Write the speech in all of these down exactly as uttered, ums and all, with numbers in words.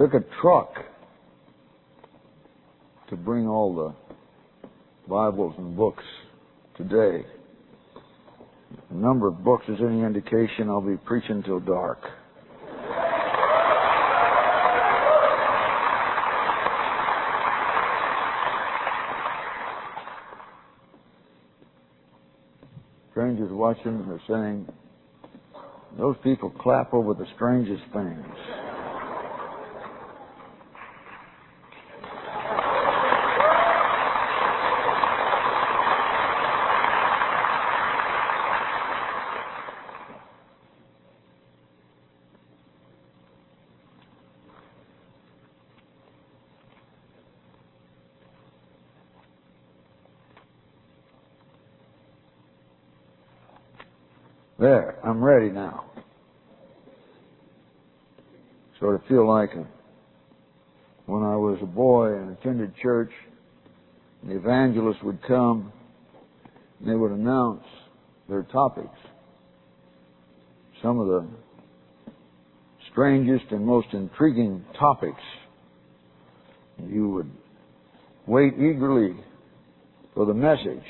took a truck to bring all the Bibles and books today. The number of books is any indication, I'll be preaching till dark. Strangers watching are saying, those people clap over the strangest things. There, I'm ready now. Sort of feel like when I was a boy and attended church, the evangelist would come and they would announce their topics. Some of the strangest and most intriguing topics. You would wait eagerly for the message.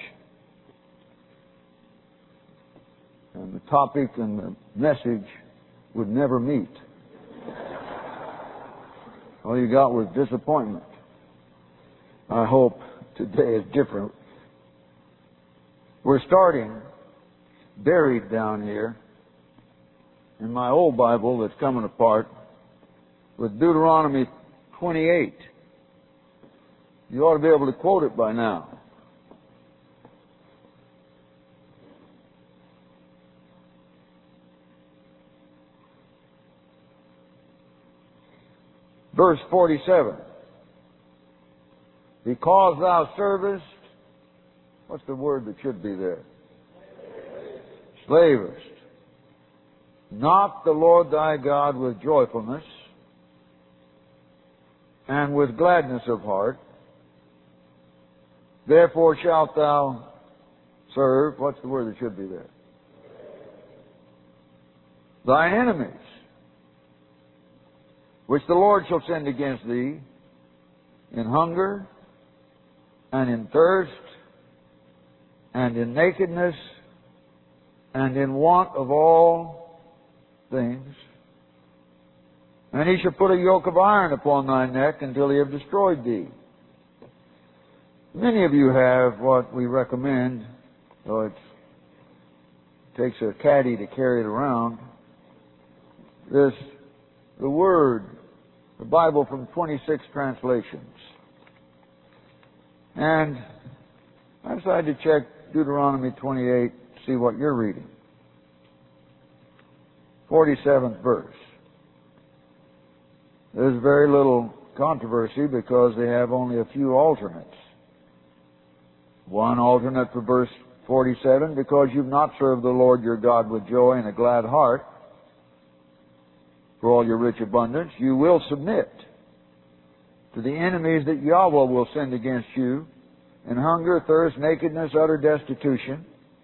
And the topic and the message would never meet. All you got was disappointment. I hope today is different. We're starting buried down here in my old Bible that's coming apart with Deuteronomy twenty-eight. You ought to be able to quote it by now. Verse forty-seven. Because thou servest, what's the word that should be there? Slavest. Not the Lord thy God with joyfulness and with gladness of heart. Therefore shalt thou serve, what's the word that should be there? Thine enemies, which the Lord shall send against thee in hunger and in thirst and in nakedness and in want of all things. And he shall put a yoke of iron upon thy neck until he have destroyed thee. Many of you have what we recommend, though it takes a caddy to carry it around, this, the Word, the Bible from twenty-six translations. And I decided to check Deuteronomy twenty-eight, see what you're reading. forty-seventh verse. There's very little controversy because they have only a few alternates. One alternate for verse forty-seven, because you've not served the Lord your God with joy and a glad heart, for all your rich abundance, you will submit to the enemies that Yahweh will send against you in hunger, thirst, nakedness, utter destitution.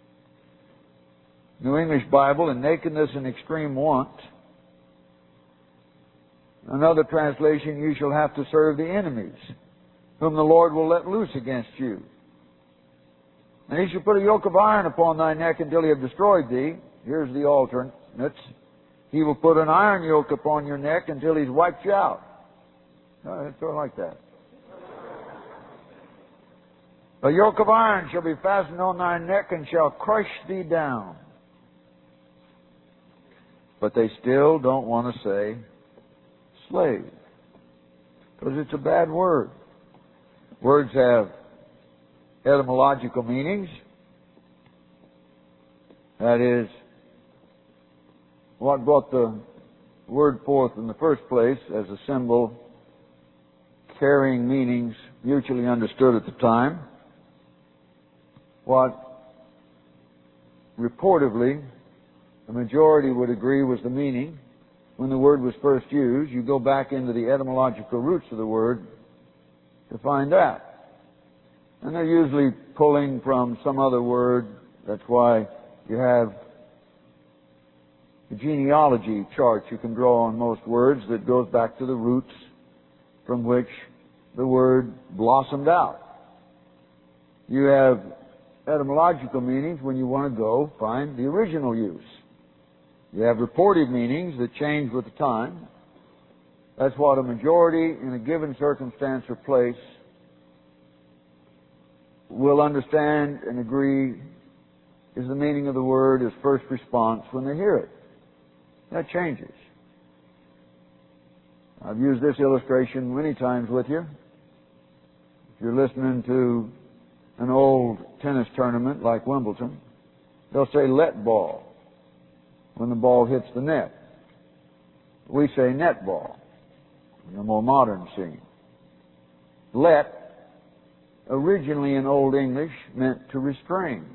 New English Bible, in nakedness and extreme want. Another translation, you shall have to serve the enemies, whom the Lord will let loose against you. And he shall put a yoke of iron upon thy neck until he have destroyed thee. Here's the alternates. He will put an iron yoke upon your neck until he's wiped you out. No, it's sort of like that. A yoke of iron shall be fastened on thy neck and shall crush thee down. But they still don't want to say slave, because it's a bad word. Words have etymological meanings. That is, what brought the word forth in the first place as a symbol carrying meanings mutually understood at the time. What reportedly the majority would agree was the meaning when the word was first used. You go back into the etymological roots of the word to find that. And they're usually pulling from some other word. That's why you have the genealogy chart you can draw on most words that goes back to the roots from which the word blossomed out. You have etymological meanings when you want to go find the original use. You have reported meanings that change with the time. That's what a majority in a given circumstance or place will understand and agree is the meaning of the word as first response when they hear it. That changes. I've used this illustration many times with you. If you're listening to an old tennis tournament like Wimbledon, they'll say let ball when the ball hits the net. We say net ball in a more modern scene. Let, originally in Old English, meant to restrain.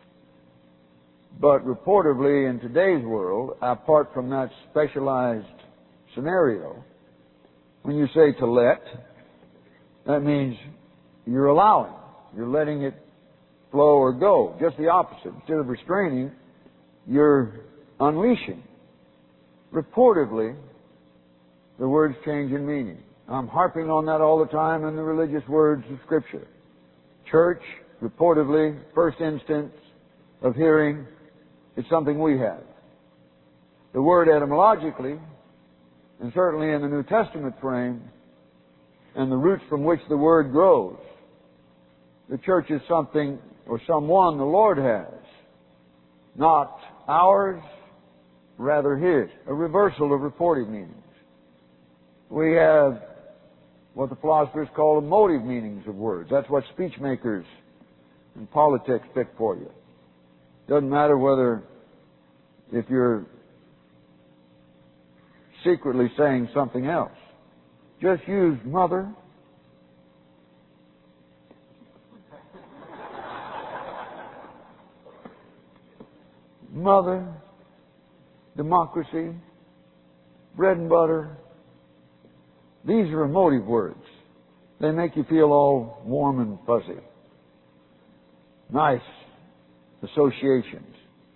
But reportedly in today's world, apart from that specialized scenario, when you say to let, that means you're allowing. You're letting it flow or go. Just the opposite. Instead of restraining, you're unleashing. Reportedly, the words change in meaning. I'm harping on that all the time in the religious words of Scripture. Church, reportedly, first instance of hearing, is something we have. The word etymologically, and certainly in the New Testament frame, and the roots from which the word grows, the church is something or someone the Lord has, not ours, rather His. A reversal of reported meanings. We have what the philosophers call emotive meanings of words. That's what speech makers and politics pick for you. Doesn't matter whether, if you're secretly saying something else. Just use mother. Mother, democracy, bread and butter. These are emotive words. They make you feel all warm and fuzzy. Nice associations.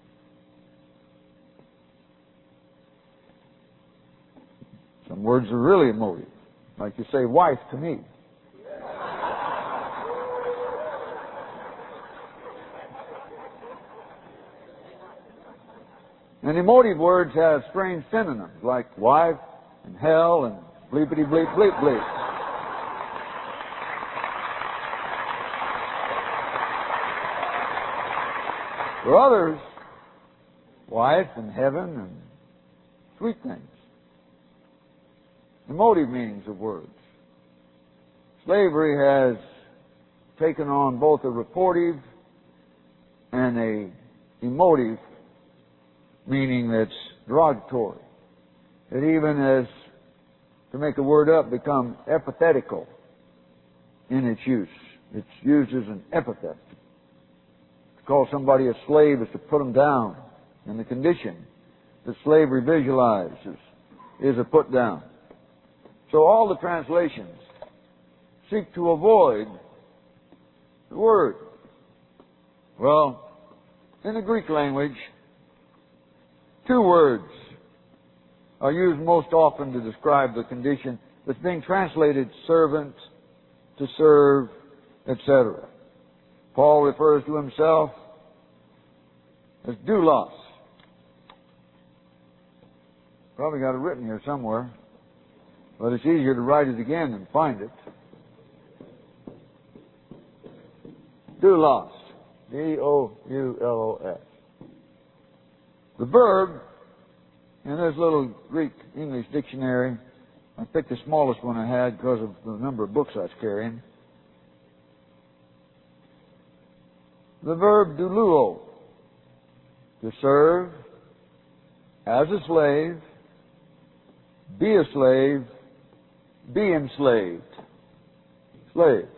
Some words are really emotive. Like you say, wife to me. And emotive words have strange synonyms like wife and hell and bleepity bleep bleep bleep. For others, wife and heaven and sweet things. Emotive meanings of words. Slavery has taken on both a reportive and a emotive meaning that's derogatory. It even has, to make a word up, become epithetical in its use. It's used as an epithet. To call somebody a slave is to put them down, and the condition that slavery visualizes is a put down. So all the translations seek to avoid the word. Well, in the Greek language, two words are used most often to describe the condition that's being translated servant, to serve, et cetera. Paul refers to himself as doulos. Probably got it written here somewhere, but it's easier to write it again than find it. Doulos. D O U L O S. The verb, in this little Greek-English dictionary, I picked the smallest one I had because of the number of books I was carrying. The verb douluo, to serve, as a slave, be a slave, be enslaved. Slave.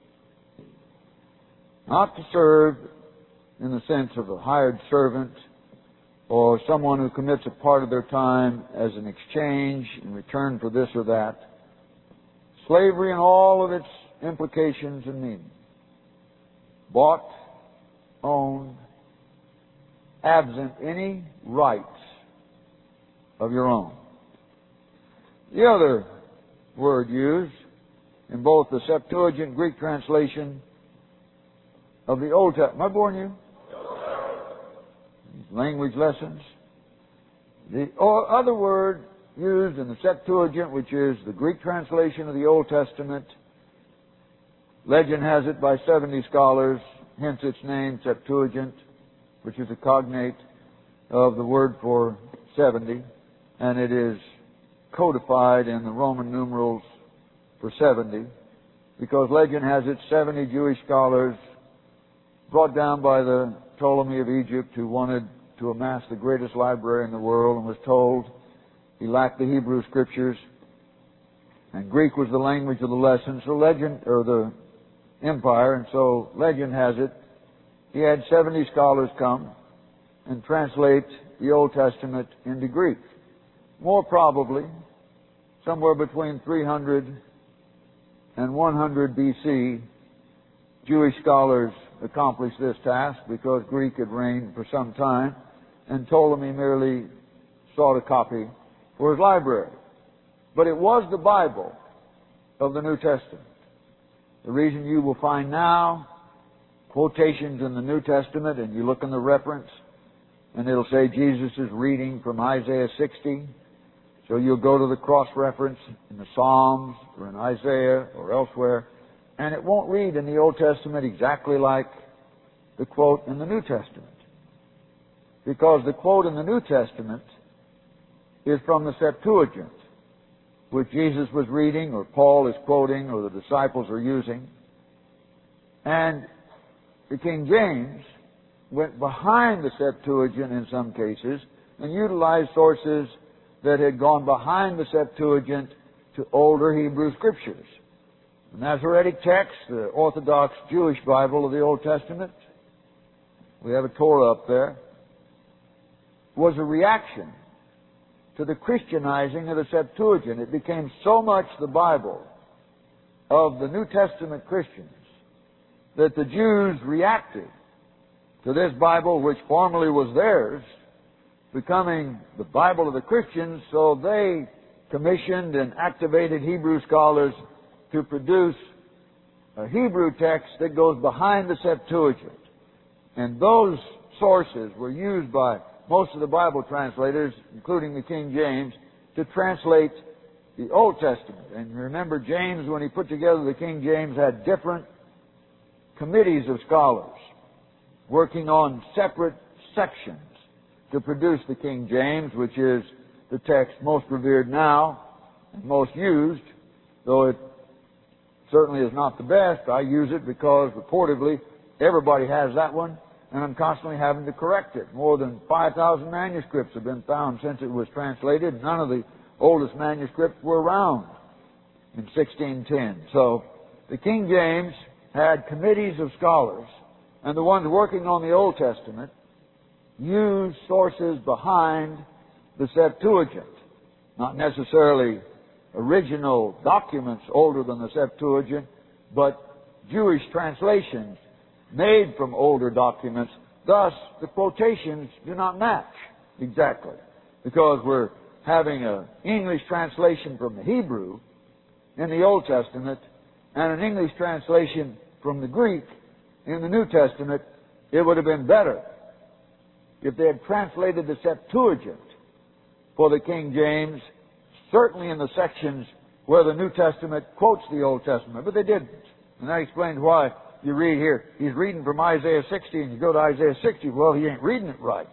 Not to serve in the sense of a hired servant or someone who commits a part of their time as an exchange in return for this or that. Slavery and all of its implications and meanings. Bought, owned, absent any rights of your own. The other word used in both the Septuagint Greek translation of the Old Testament. Am I boring you? Language lessons. The other word used in the Septuagint, which is the Greek translation of the Old Testament, legend has it by seventy scholars, hence its name, Septuagint, which is a cognate of the word for seventy, and it is codified in the Roman numerals for seventy, because legend has it seventy Jewish scholars brought down by the Ptolemy of Egypt, who wanted to amass the greatest library in the world and was told he lacked the Hebrew Scriptures, and Greek was the language of the lesson, so legend, or the empire, and so legend has it, he had seventy scholars come and translate the Old Testament into Greek. More probably, somewhere between three hundred and one hundred B C, Jewish scholars accomplished this task because Greek had reigned for some time, and Ptolemy merely sought a copy for his library. But it was the Bible of the New Testament. The reason you will find now quotations in the New Testament, and you look in the reference, and it'll say Jesus is reading from Isaiah sixty. So you'll go to the cross-reference in the Psalms or in Isaiah or elsewhere, and it won't read in the Old Testament exactly like the quote in the New Testament. Because the quote in the New Testament is from the Septuagint, which Jesus was reading, or Paul is quoting, or the disciples are using. And the King James went behind the Septuagint in some cases and utilized sources that had gone behind the Septuagint to older Hebrew Scriptures. The Masoretic text, the Orthodox Jewish Bible of the Old Testament, we have a Torah up there, was a reaction to the Christianizing of the Septuagint. It became so much the Bible of the New Testament Christians that the Jews reacted to this Bible, which formerly was theirs, becoming the Bible of the Christians, so they commissioned and activated Hebrew scholars to produce a Hebrew text that goes behind the Septuagint. And those sources were used by most of the Bible translators, including the King James, to translate the Old Testament. And remember, James, when he put together the King James, had different committees of scholars working on separate sections to produce the King James, which is the text most revered now and most used, though it certainly is not the best. I use it because reportedly everybody has that one, and I'm constantly having to correct it. More than five thousand manuscripts have been found since it was translated. None of the oldest manuscripts were around in sixteen ten. So the King James had committees of scholars, and the ones working on the Old Testament used sources behind the Septuagint. Not necessarily original documents older than the Septuagint, but Jewish translations made from older documents. Thus, the quotations do not match exactly, because we're having an English translation from the Hebrew in the Old Testament and an English translation from the Greek in the New Testament. It would have been better if they had translated the Septuagint for the King James, certainly in the sections where the New Testament quotes the Old Testament, but they didn't. And that explains why you read here, he's reading from Isaiah sixty, and you go to Isaiah sixty, well, he ain't reading it right.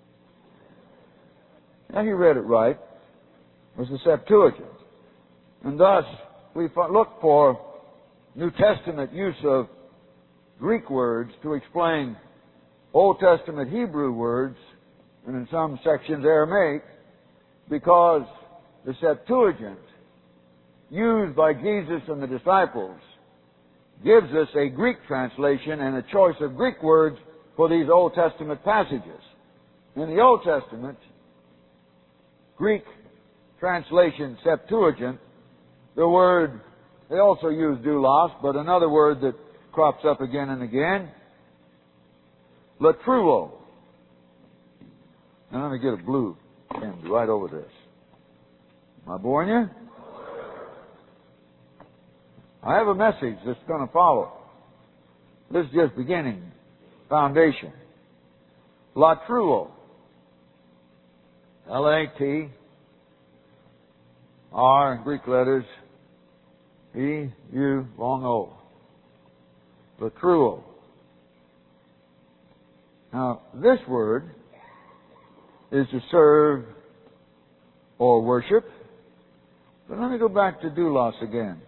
Now, he read it right. It was the Septuagint. And thus, we look for New Testament use of Greek words to explain Old Testament Hebrew words, and in some sections Aramaic, because the Septuagint, used by Jesus and the disciples, gives us a Greek translation and a choice of Greek words for these Old Testament passages. In the Old Testament, Greek translation Septuagint, the word, they also use doulos, but another word that crops up again and again, latruo. Now let me get a blue pen right over this. Am I boring you? I have a message that's going to follow. This is just beginning, foundation. Latruo. L A T R, Greek letters, E, U, long O. Latruo. Now, this word is to serve or worship. But let me go back to doulos again.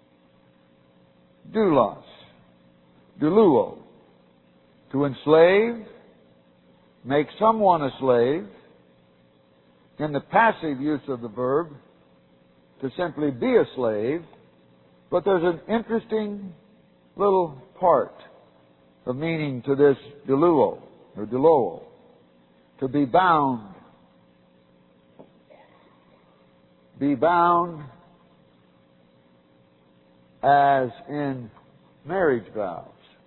Doulos. Doulouo. To enslave, make someone a slave. In the passive use of the verb, to simply be a slave. But there's an interesting little part of meaning to this doulouo, or doulouo. To be bound. Be bound as in marriage vows.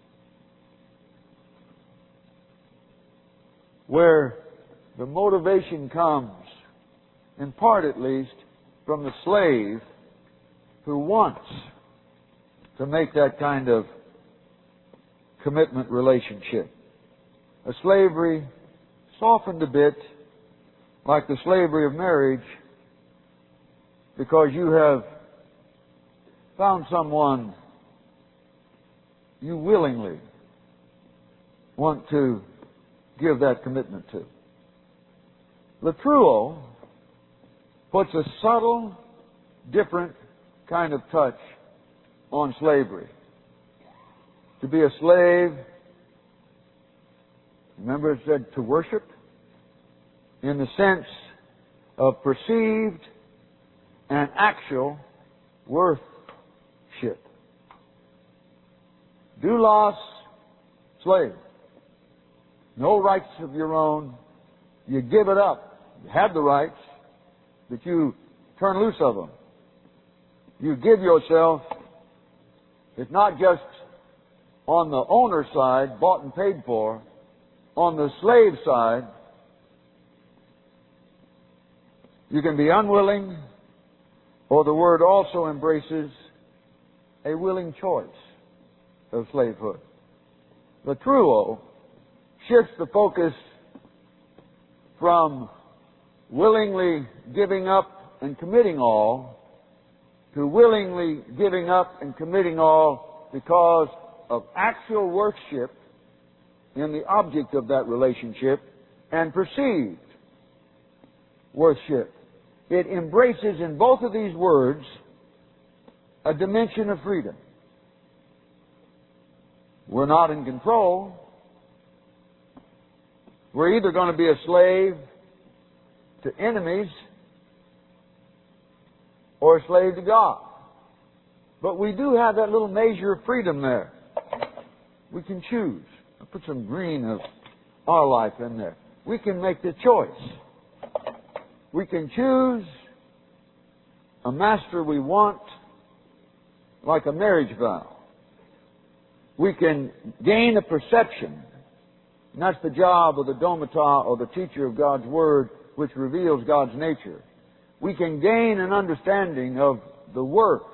Where the motivation comes, in part at least, from the slave who wants to make that kind of commitment relationship. A slavery softened a bit, like the slavery of marriage, because you have found someone you willingly want to give that commitment to. Latruo puts a subtle, different kind of touch on slavery. To be a slave, remember it said to worship, in the sense of perceived and actual worship. Doulos, slave. No rights of your own. You give it up. You have the rights, but you turn loose of them. You give yourself. It's not just on the owner's side, bought and paid for. On the slave side, you can be unwilling, or the word also embraces a willing choice of slavehood. Latruo shifts the focus from willingly giving up and committing all to willingly giving up and committing all because of actual worship in the object of that relationship and perceived worship. It embraces in both of these words a dimension of freedom. We're not in control. We're either going to be a slave to enemies or a slave to God. But we do have that little measure of freedom there. We can choose. I'll put some green of our life in there. We can make the choice. We can choose a master we want, like a marriage vow. We can gain a perception. And that's the job of the domata, or the teacher of God's Word, which reveals God's nature. We can gain an understanding of the worth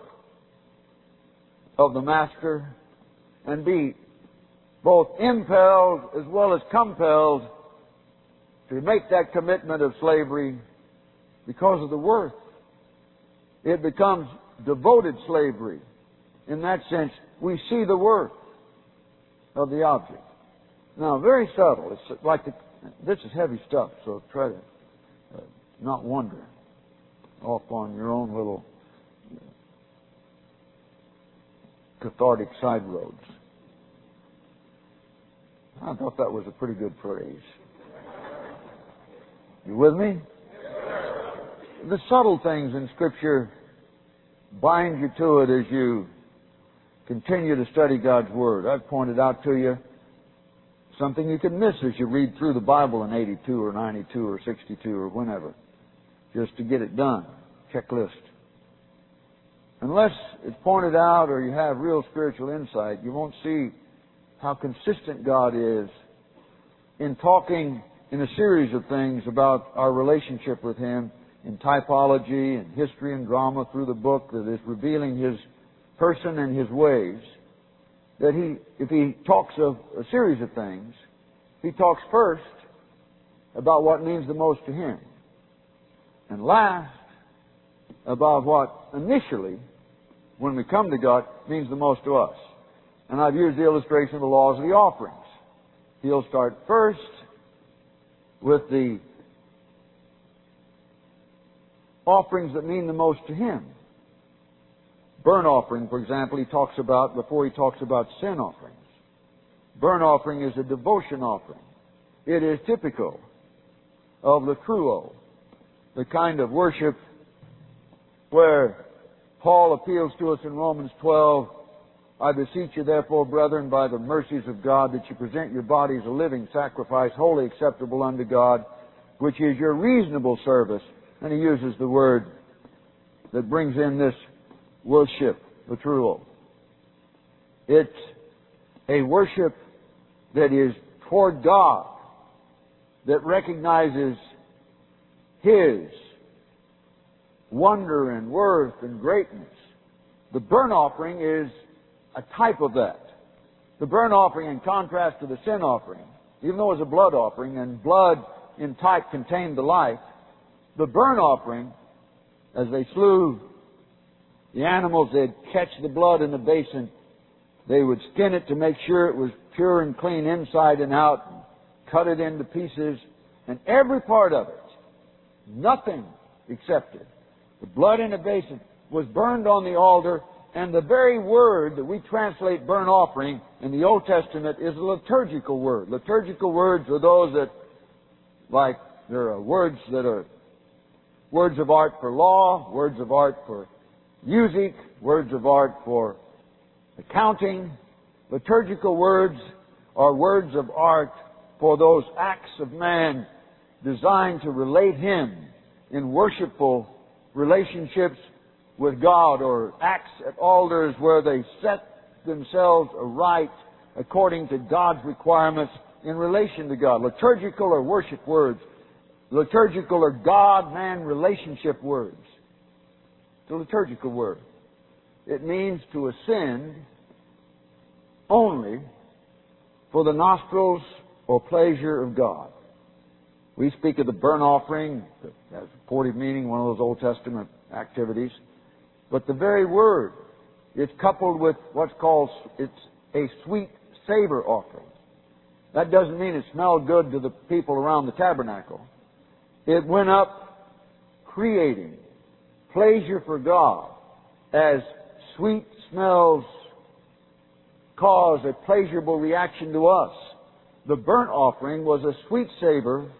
of the master and be both impelled as well as compelled to make that commitment of slavery because of the worth. It becomes devoted slavery. In that sense, we see the worth of the object. Now, very subtle. It's like the, this is heavy stuff, so try to uh, not wander off on your own little cathartic side roads. I thought that was a pretty good phrase. You with me? The subtle things in Scripture bind you to it as you continue to study God's Word. I've pointed out to you something you can miss as you read through the Bible in eighty-two or ninety-two or sixty-two or whenever, just to get it done. Checklist. Unless it's pointed out or you have real spiritual insight, you won't see how consistent God is in talking in a series of things about our relationship with Him in typology and history and drama through the book that is revealing His person and his ways, that he, if he talks of a series of things, he talks first about what means the most to him, and last about what initially, when we come to God, means the most to us. And I've used the illustration of the laws of the offerings. He'll start first with the offerings that mean the most to him. Burnt offering, for example, he talks about before he talks about sin offerings. Burnt offering is a devotion offering. It is typical of the truo, the kind of worship where Paul appeals to us in Romans twelve, I beseech you therefore, brethren, by the mercies of God, that you present your bodies a living sacrifice, wholly acceptable unto God, which is your reasonable service. And he uses the word that brings in this worship, the truo. It's a worship that is toward God, that recognizes His wonder and worth and greatness. The burnt offering is a type of that. The burnt offering, in contrast to the sin offering, even though it was a blood offering, and blood in type contained the life, the burnt offering, as they slew the animals, they'd catch the blood in the basin, they would skin it to make sure it was pure and clean inside and out, cut it into pieces, and every part of it, nothing excepted. The blood in the basin was burned on the altar, and the very word that we translate burnt offering in the Old Testament is a liturgical word. Liturgical words are those that, like, there are words that are words of art for law, words of art for music, words of art for accounting. Liturgical words are words of art for those acts of man designed to relate Him in worshipful relationships with God, or acts at altars where they set themselves aright according to God's requirements in relation to God. Liturgical are worship words. Liturgical are God-man relationship words. It's a liturgical word. It means to ascend only for the nostrils or pleasure of God. We speak of the burnt offering, that has a supportive meaning, one of those Old Testament activities. But the very word is coupled with what's called, it's a sweet savor offering. That doesn't mean it smelled good to the people around the tabernacle. It went up creating pleasure for God, as sweet smells cause a pleasurable reaction to us. The burnt offering was a sweet savor,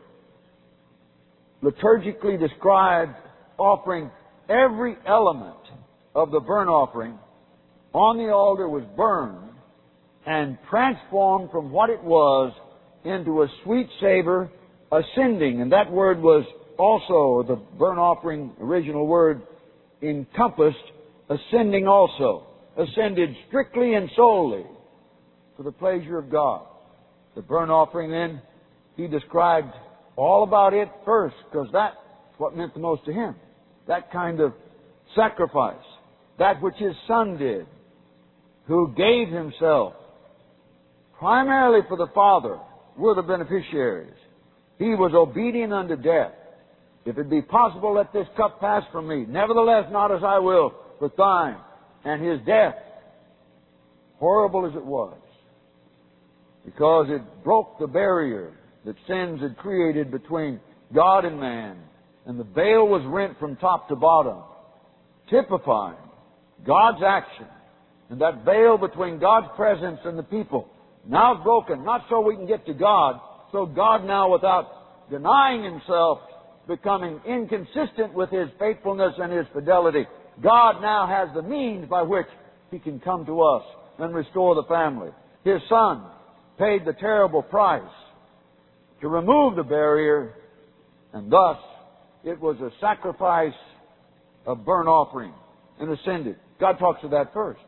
liturgically described, offering every element of the burnt offering on the altar was burned and transformed from what it was into a sweet savor, ascending. And that word was also, the burnt offering original word encompassed ascending also. Ascended strictly and solely for the pleasure of God. The burnt offering then, he described all about it first, because that's what meant the most to him. That kind of sacrifice. That which his Son did, who gave himself primarily for the Father. We're the beneficiaries. He was obedient unto death. If it be possible, let this cup pass from me. Nevertheless, not as I will, but thine. And his death, horrible as it was, because it broke the barrier that sins had created between God and man. And the veil was rent from top to bottom, typifying God's action. And that veil between God's presence and the people now is broken, not so we can get to God, so God now, without denying Himself, becoming inconsistent with His faithfulness and His fidelity, God now has the means by which He can come to us and restore the family. His Son paid the terrible price to remove the barrier, and thus it was a sacrifice of burnt offering and ascended. God talks of that first.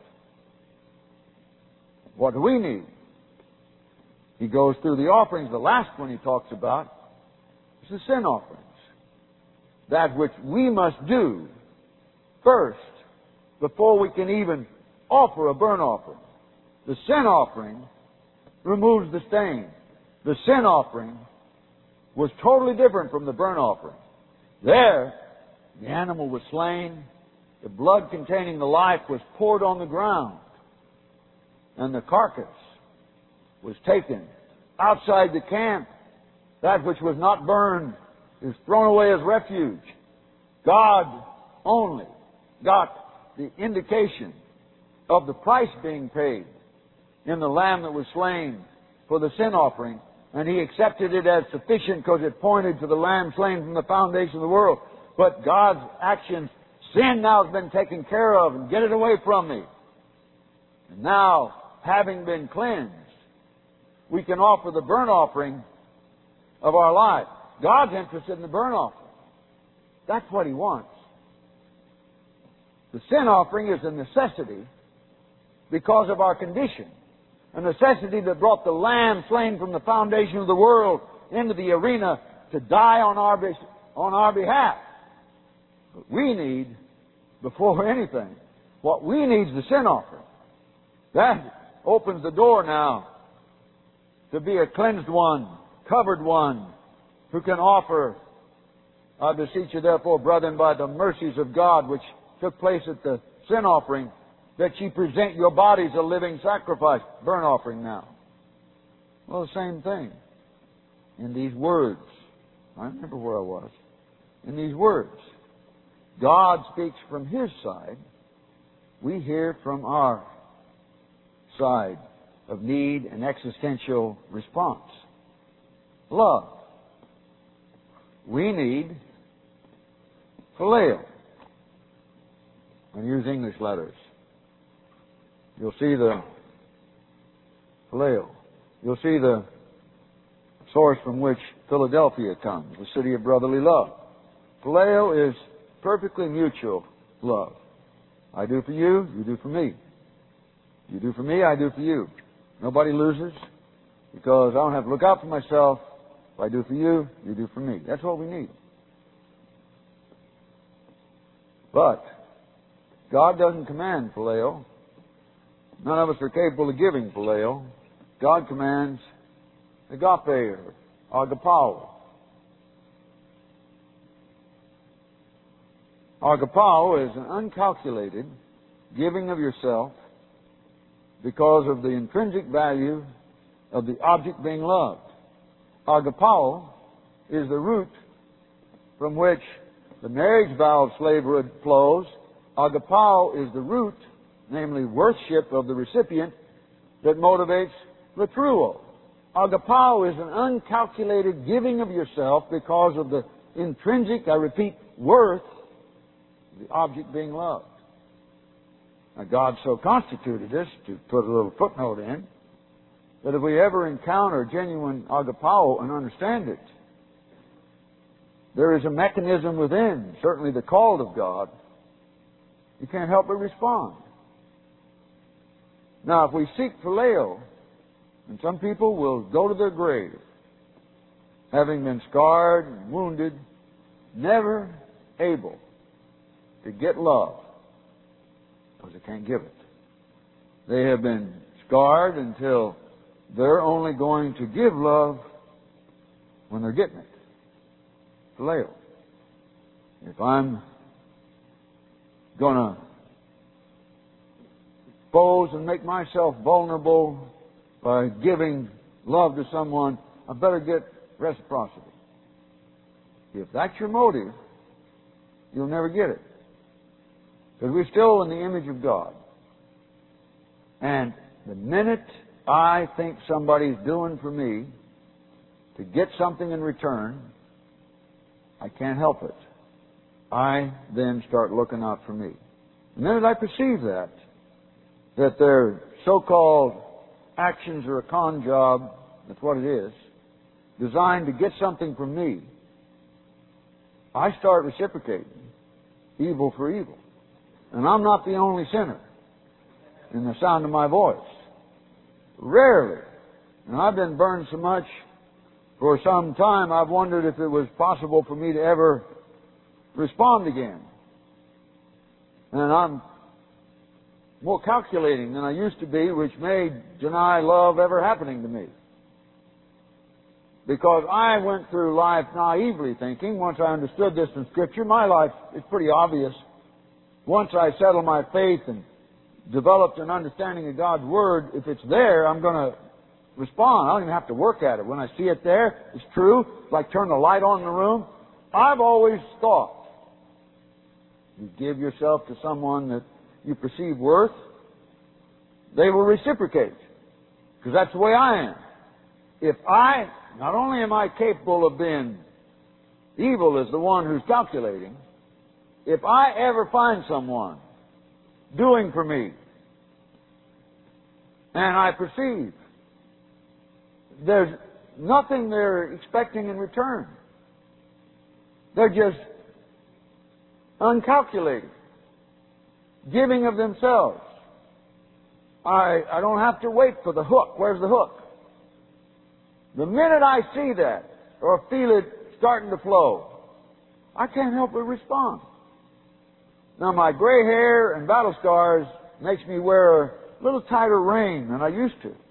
What do we need? He goes through the offerings. The last one He talks about is the sin offerings. That which we must do first before we can even offer a burnt offering. The sin offering removes the stain. The sin offering was totally different from the burnt offering. There, the animal was slain, the blood containing the life was poured on the ground, and the carcass was taken outside the camp. That which was not burned is thrown away as refuge. God only got the indication of the price being paid in the lamb that was slain for the sin offering, and He accepted it as sufficient because it pointed to the lamb slain from the foundation of the world. But God's actions, sin now has been taken care of, and get it away from me. And now, having been cleansed, we can offer the burnt offering of our life. God's interested in the burnt offering. That's what He wants. The sin offering is a necessity because of our condition. A necessity that brought the lamb slain from the foundation of the world into the arena to die on our, on our behalf. But we need, before anything, what we need is the sin offering. That opens the door now to be a cleansed one, covered one, who can offer, I beseech you therefore, brethren, by the mercies of God, which took place at the sin offering, that ye present your bodies a living sacrifice. Burnt offering now. Well, the same thing. In these words. I remember where I was. In these words. God speaks from His side. We hear from our side of need and existential response. Love. We need phileo. And use English letters. You'll see the phileo. You'll see the source from which Philadelphia comes, the city of brotherly love. Phileo is perfectly mutual love. I do for you, you do for me. You do for me, I do for you. Nobody loses because I don't have to look out for myself. If I do for you, you do for me. That's what we need. But God doesn't command phileo. None of us are capable of giving phileo. God commands agape or agapao. Agapao is an uncalculated giving of yourself because of the intrinsic value of the object being loved. Agapao is the root from which the marriage vow of slavehood flows. Agapao is the root, namely worship of the recipient, that motivates latruo. Agapao is an uncalculated giving of yourself because of the intrinsic, I repeat, worth of the object being loved. Now, God so constituted this, to put a little footnote in, that if we ever encounter genuine agapao and understand it, there is a mechanism within, certainly the call of God, you can't help but respond. Now, if we seek phileo, and some people will go to their grave, having been scarred and wounded, never able to get love, because they can't give it. They have been scarred until they're only going to give love when they're getting it. Phileo. If I'm going to expose and make myself vulnerable by giving love to someone, I better get reciprocity. If that's your motive, you'll never get it. Because we're still in the image of God. And the minute I think somebody's doing for me to get something in return, I can't help it. I then start looking out for me. The minute I perceive that, that their so-called actions are a con job, that's what it is, designed to get something from me, I start reciprocating evil for evil. And I'm not the only sinner in the sound of my voice. Rarely. And I've been burned so much for some time, I've wondered if it was possible for me to ever respond again. And I'm more calculating than I used to be, which may deny love ever happening to me. Because I went through life naively thinking, once I understood this in Scripture, my life is pretty obvious. Once I settled my faith and developed an understanding of God's Word, if it's there, I'm going to respond. I don't even have to work at it. When I see it there, it's true. It's like turning the light on in the room. I've always thought, you give yourself to someone that you perceive worth, they will reciprocate. Because that's the way I am. If I, not only am I capable of being evil as the one who's calculating, if I ever find someone doing for me, and I perceive there's nothing they're expecting in return, they're just uncalculating, giving of themselves. I, I don't have to wait for the hook. Where's the hook? The minute I see that or feel it starting to flow, I can't help but respond. Now, my gray hair and battle scars makes me wear a little tighter rein than I used to.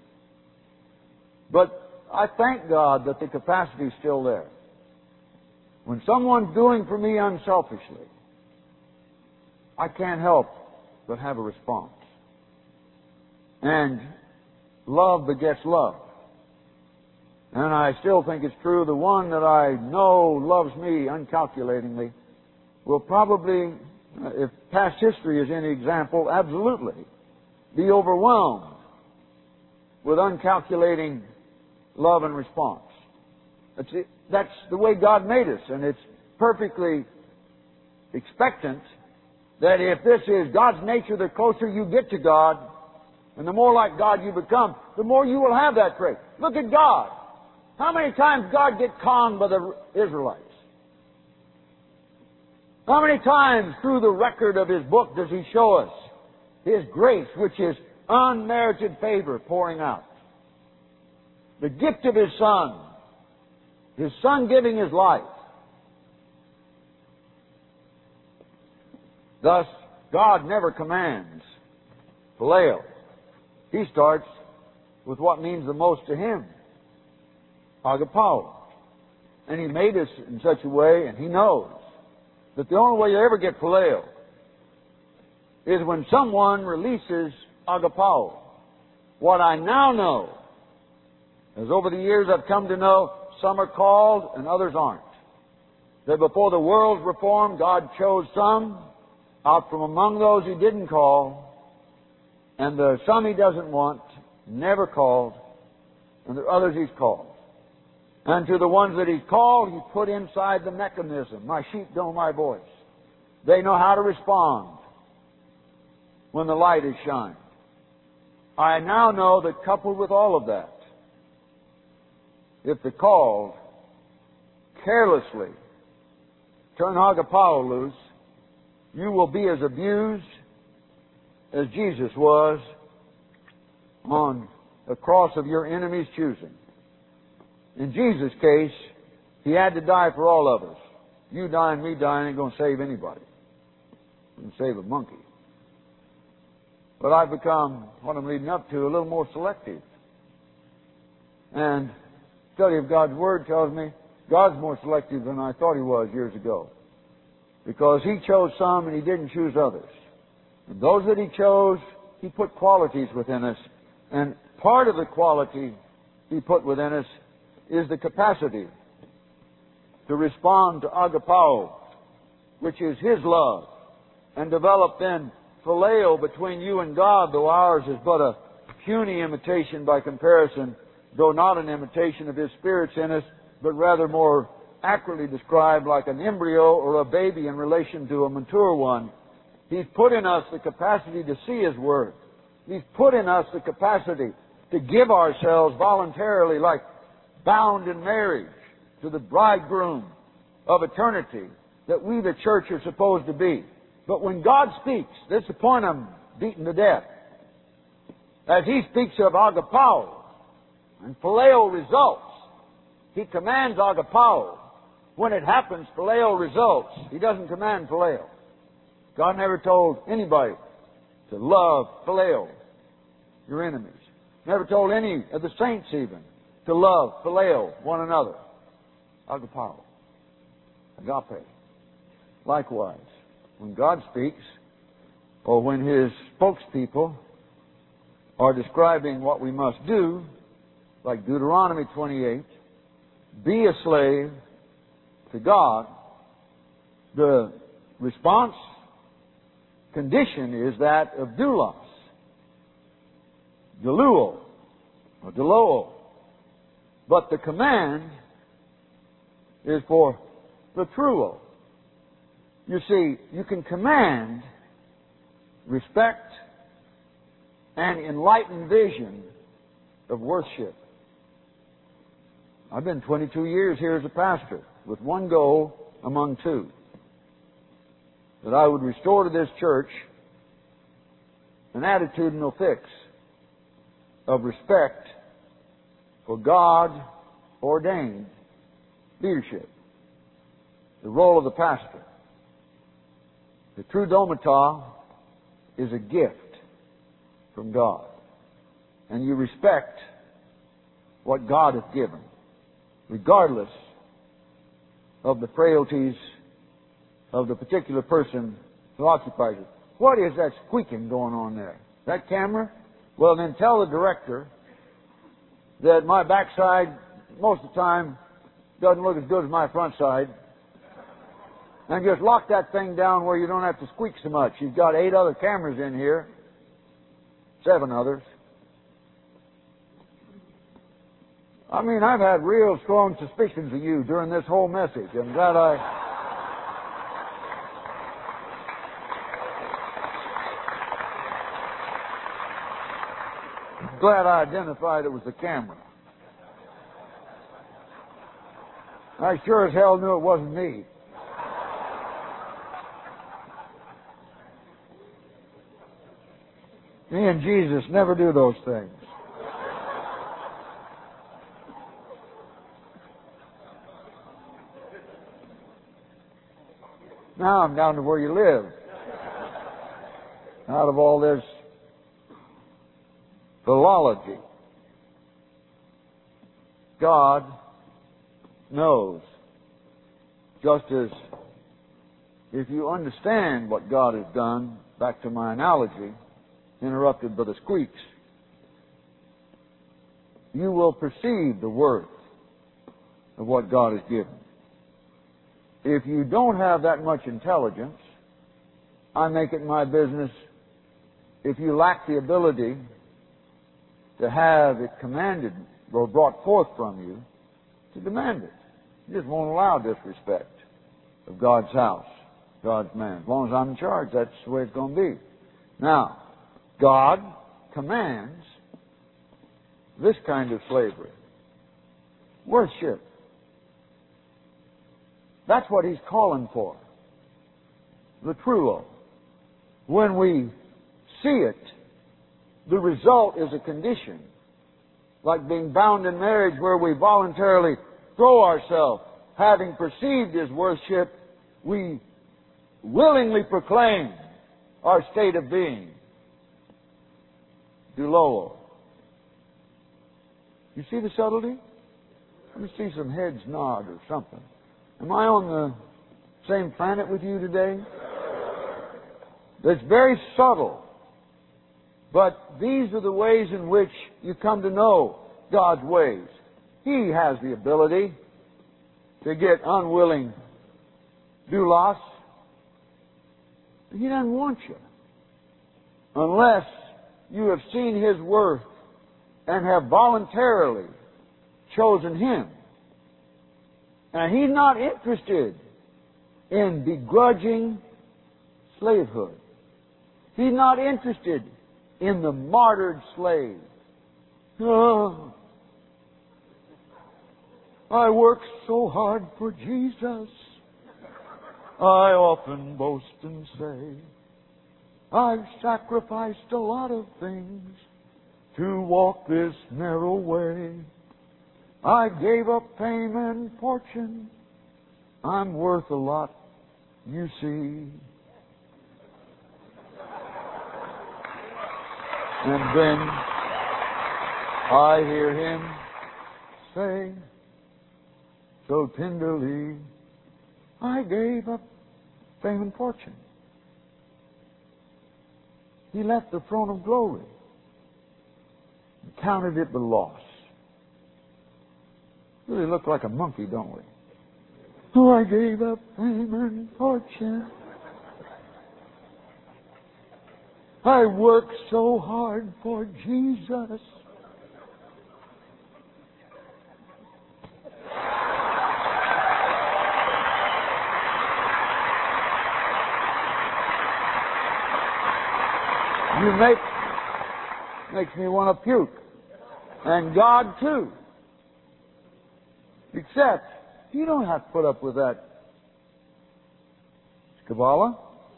But I thank God that the capacity is still there. When someone's doing for me unselfishly, I can't help but have a response. And love begets love. And I still think it's true, the one that I know loves me uncalculatingly will probably, if past history is any example, absolutely be overwhelmed with uncalculating love and response. That's, it. That's the way God made us, and it's perfectly expectant that if this is God's nature, the closer you get to God, and the more like God you become, the more you will have that trait. Look at God. How many times God get conned by the Israelites? How many times through the record of His book does He show us His grace, which is unmerited favor pouring out? The gift of His Son. His Son giving His life. Thus, God never commands phileo. He starts with what means the most to Him. Agapao. And He made us in such a way, and He knows, that the only way you ever get phileo is when someone releases agapao. What I now know, as over the years I've come to know, some are called and others aren't. That before the world's reformed, God chose some out from among those He didn't call, and the some He doesn't want, never called, and the others He's called. And to the ones that He's called, He put inside the mechanism. My sheep know my voice. They know how to respond when the light is shined. I now know that coupled with all of that, if the called carelessly turn agapao loose, you will be as abused as Jesus was on the cross of your enemy's choosing. In Jesus' case, He had to die for all of us. You dying, me dying ain't going to save anybody. It can save a monkey. But I've become, what I'm leading up to, a little more selective. And study of God's Word tells me God's more selective than I thought He was years ago. Because He chose some and He didn't choose others. And those that He chose, He put qualities within us. And part of the quality He put within us is the capacity to respond to agapao, which is His love, and develop then phileo between you and God, though ours is but a puny imitation by comparison, though not an imitation of His Spirit's in us, but rather more accurately described like an embryo or a baby in relation to a mature one. He's put in us the capacity to see His Word. He's put in us the capacity to give ourselves voluntarily, like bound in marriage to the bridegroom of eternity that we, the church, are supposed to be. But when God speaks, this is the point I'm beaten to death. As He speaks of agapao and phileo results, He commands agapao. When it happens, phileo results. He doesn't command phileo. God never told anybody to love, phileo, your enemies. Never told any of the saints even to love, phileo, one another. Agapao. Agape. Likewise, when God speaks, or when His spokespeople are describing what we must do, like Deuteronomy twenty-eight, be a slave to God, the response condition is that of doulos, deluo, or deloo. But the command is for the truo. You see, you can command respect and enlightened vision of worship. I've been twenty-two years here as a pastor with one goal among two. That I would restore to this church an attitudinal fix of respect for God-ordained leadership, the role of the pastor. The true domata is a gift from God. And you respect what God has given, regardless of the frailties of the particular person who occupies it. What is that squeaking going on there? That camera? Well, then tell the director that my backside, most of the time, doesn't look as good as my front side. And just lock that thing down where you don't have to squeak so much. You've got eight other cameras in here. Seven others. I mean, I've had real strong suspicions of you during this whole message. I'm glad I... glad I identified it was the camera. I sure as hell knew it wasn't me. Me and Jesus never do those things. Now I'm down to where you live. Out of all this philology, God knows. Just as if you understand what God has done, back to my analogy, interrupted by the squeaks, you will perceive the worth of what God has given. If you don't have that much intelligence, I make it my business, if you lack the ability to have it commanded or brought forth from you, to demand it. You just won't allow disrespect of God's house, God's man. As long as I'm in charge, that's the way it's going to be. Now, God commands this kind of slavery. Worship. That's what He's calling for. The truo. When we see it, the result is a condition. Like being bound in marriage where we voluntarily throw ourselves. Having perceived His worship, we willingly proclaim our state of being. Doulo. You see the subtlety? Let me see some heads nod or something. Am I on the same planet with you today? It's very subtle. But these are the ways in which you come to know God's ways. He has the ability to get unwilling doulos. He doesn't want you. Unless you have seen His worth and have voluntarily chosen Him. And He's not interested in begrudging slavehood. He's not interested in the martyred slave. Oh, I worked so hard for Jesus. I often boast and say, I've sacrificed a lot of things to walk this narrow way. I gave up fame and fortune. I'm worth a lot, you see. And then I hear him say so tenderly, I gave up fame and fortune. He left the throne of glory and counted it but loss. Really look like a monkey, don't we? Oh, I gave up fame and fortune. I worked so hard for Jesus. You make makes me want to puke. And God too. Except you don't have to put up with that Kabbalah.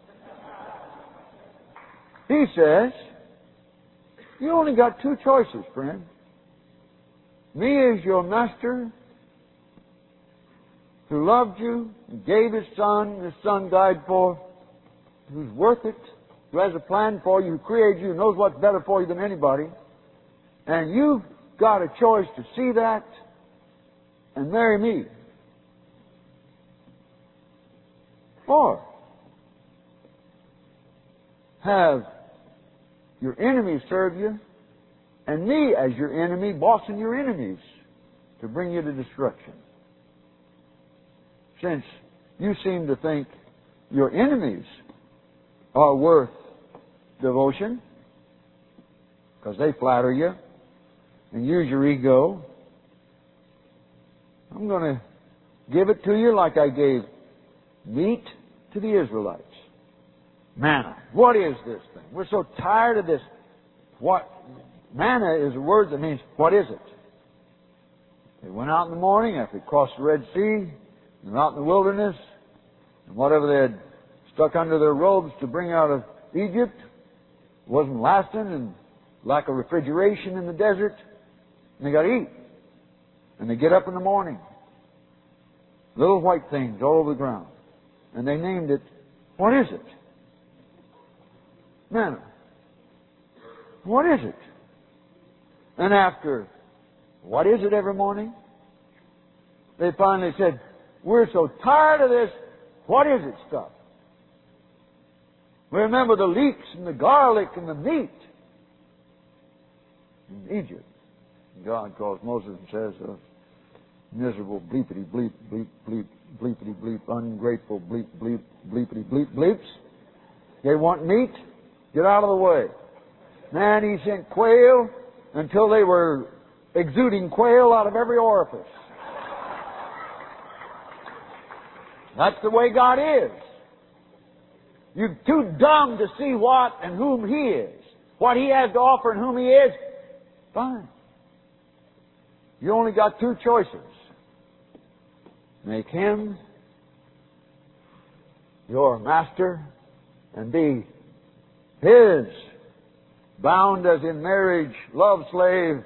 He says, you only got two choices, friend. Me as your master, who loved you, and gave His Son, His Son died for, who's worth it, who has a plan for you, who created you, knows what's better for you than anybody. And you've got a choice to see that and marry me. Or have your enemies serve you, and me as your enemy bossing your enemies to bring you to destruction. Since you seem to think your enemies are worth devotion, because they flatter you and use your ego, I'm going to give it to you like I gave meat to the Israelites. Manna. What is this thing? We're so tired of this. What? Manna is a word that means, what is it? They went out in the morning after they crossed the Red Sea, and out in the wilderness, and whatever they had stuck under their robes to bring out of Egypt wasn't lasting, and lack of refrigeration in the desert, and they got to eat. And they get up in the morning, little white things all over the ground, and they named it, what is it? Manna. What is it? And after, what is it every morning? They finally said, we're so tired of this, what is it stuff? We remember the leeks and the garlic and the meat in Egypt. God calls Moses and says, those miserable bleepity bleep, bleep, bleep, bleepity bleep, ungrateful bleep, bleep, bleepity bleep, bleeps. They want meat? Get out of the way. Man, He sent quail until they were exuding quail out of every orifice. That's the way God is. You're too dumb to see what and whom He is. What He has to offer and whom He is. Fine. You only got two choices. Make Him your master and be His, bound as in marriage, love slave,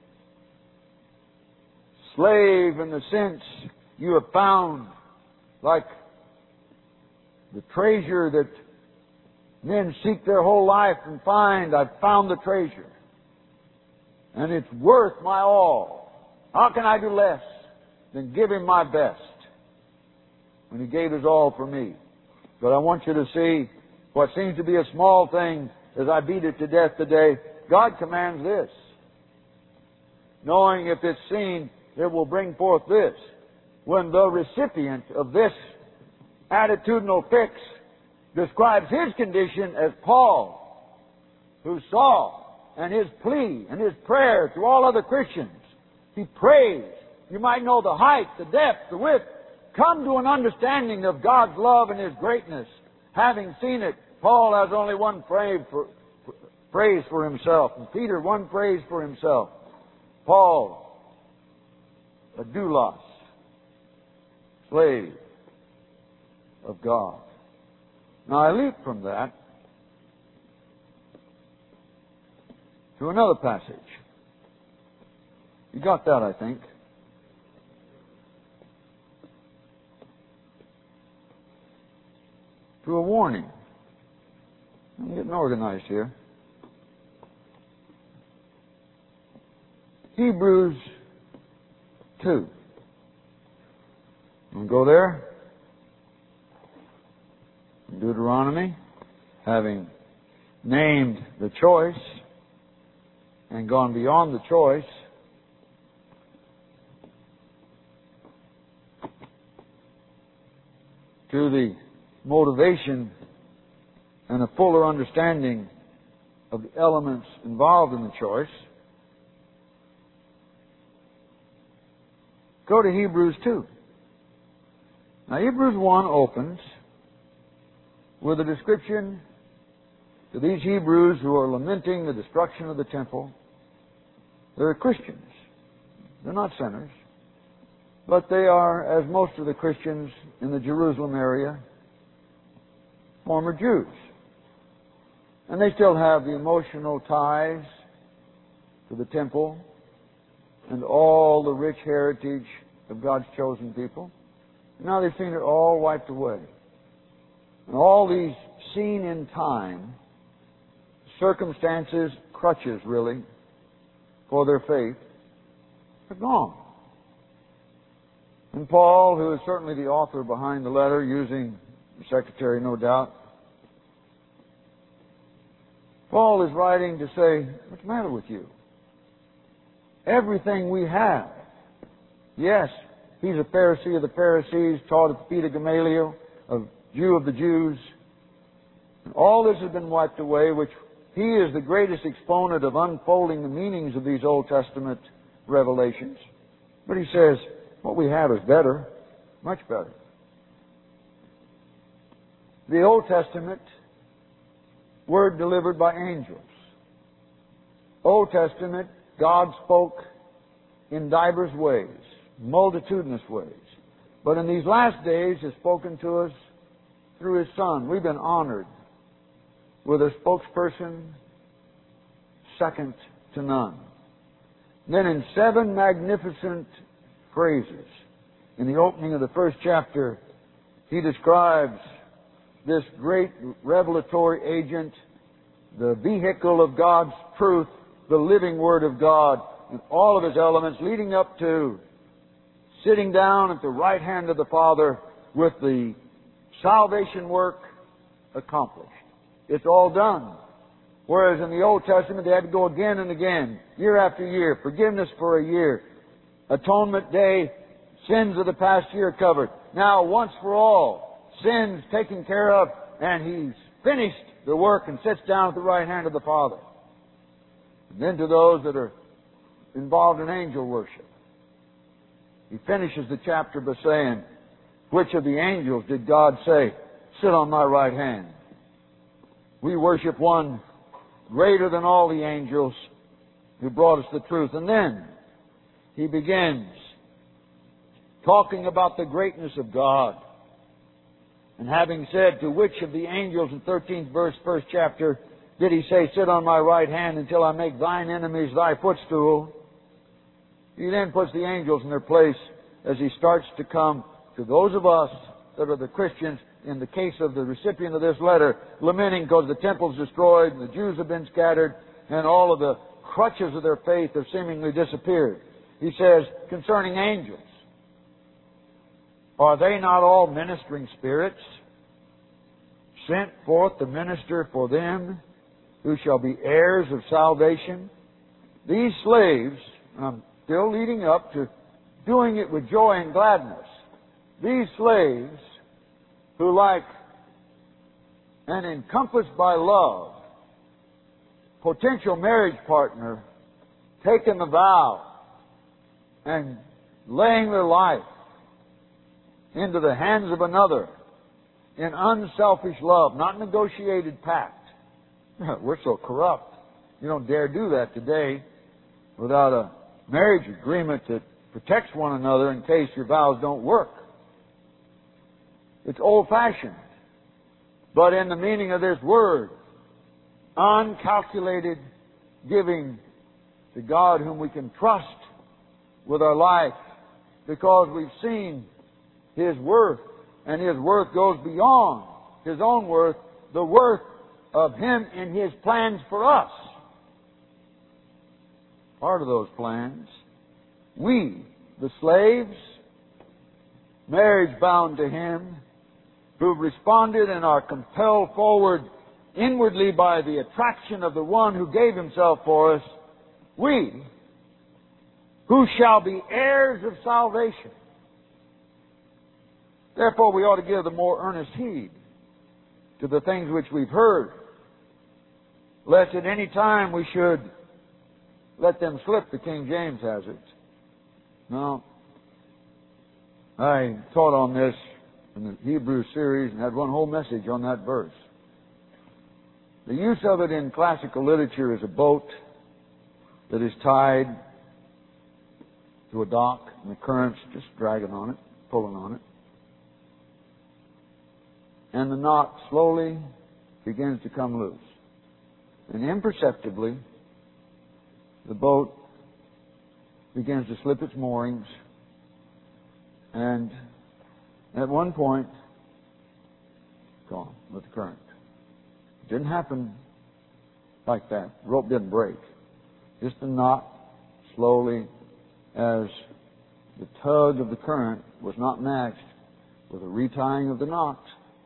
slave in the sense you have found, like the treasure that men seek their whole life and find, I've found the treasure. And it's worth my all. How can I do less than give Him my best when He gave His all for me? But I want you to see what seems to be a small thing as I beat it to death today. God commands this. Knowing if it's seen, it will bring forth this. When the recipient of this attitudinal fix describes his condition as Paul, who saw, and his plea and his prayer to all other Christians, he prays. You might know the height, the depth, the width. Come to an understanding of God's love and His greatness. Having seen it, Paul has only one phrase for, praise for himself, and Peter one praise for himself. Paul, a doulos, slave of God. Now I leap from that to another passage. You got that, I think. To a warning. I'm getting organized here. Hebrews two. We'll go there. Deuteronomy, having named the choice and gone beyond the choice, to the motivation and a fuller understanding of the elements involved in the choice, go to Hebrews two. Now, Hebrews one opens with a description to these Hebrews who are lamenting the destruction of the temple. They're Christians. They're not sinners. But they are, as most of the Christians in the Jerusalem area, former Jews. And they still have the emotional ties to the temple and all the rich heritage of God's chosen people. Now they've seen it all wiped away. And all these seen in time circumstances, crutches really, for their faith, are gone. And Paul, who is certainly the author behind the letter, using the secretary, no doubt, Paul is writing to say, what's the matter with you? Everything we have. Yes, he's a Pharisee of the Pharisees, taught at the feet of Gamaliel, a Jew of the Jews. And all this has been wiped away, which he is the greatest exponent of unfolding the meanings of these Old Testament revelations. But he says, what we have is better, much better. The Old Testament, word delivered by angels. Old Testament, God spoke in divers ways, multitudinous ways. But in these last days, has spoken to us through His Son. We've been honored with a spokesperson second to none. And then in seven magnificent phrases, in the opening of the first chapter, he describes this great revelatory agent, the vehicle of God's truth, the living Word of God, and all of His elements, leading up to sitting down at the right hand of the Father with the salvation work accomplished. It's all done. Whereas in the Old Testament, they had to go again and again, year after year, forgiveness for a year, atonement day, sins of the past year covered. Now, once for all, sins taken care of, and He's finished the work and sits down at the right hand of the Father. And then to those that are involved in angel worship, He finishes the chapter by saying, which of the angels did God say, sit on my right hand? We worship one greater than all the angels who brought us the truth. And then he begins talking about the greatness of God. And having said, to which of the angels in thirteenth verse, first chapter, did He say, sit on my right hand until I make thine enemies thy footstool? He then puts the angels in their place as he starts to come to those of us that are the Christians, in the case of the recipient of this letter, lamenting because the temple's destroyed and the Jews have been scattered and all of the crutches of their faith have seemingly disappeared. He says, concerning angels, are they not all ministering spirits, sent forth to minister for them who shall be heirs of salvation? These slaves, and I'm still leading up to doing it with joy and gladness, these slaves who, like an encompassed by love potential marriage partner, taking the vow and laying their life into the hands of another in unselfish love, not negotiated pact. We're so corrupt. You don't dare do that today without a marriage agreement that protects one another in case your vows don't work. It's old-fashioned. But in the meaning of this word, uncalculated giving to God whom we can trust with our life because we've seen His worth, and His worth goes beyond His own worth, the worth of Him in His plans for us. part of those plans. We, the slaves, marriage bound to Him, who've responded and are compelled forward inwardly by the attraction of the One who gave Himself for us, we, who shall be heirs of salvation. Therefore, we ought to give the more earnest heed to the things which we've heard, lest at any time we should let them slip, the King James has it. Now, I taught on this in the Hebrew series and had one whole message on that verse. The use of it in classical literature is a boat that is tied to a dock and the current's just dragging on it, pulling on it. And the knot slowly begins to come loose. And imperceptibly, the boat begins to slip its moorings, and at one point, gone with the current. It didn't happen like that. The rope didn't break. Just the knot slowly, as the tug of the current was not matched with a retying of the knot,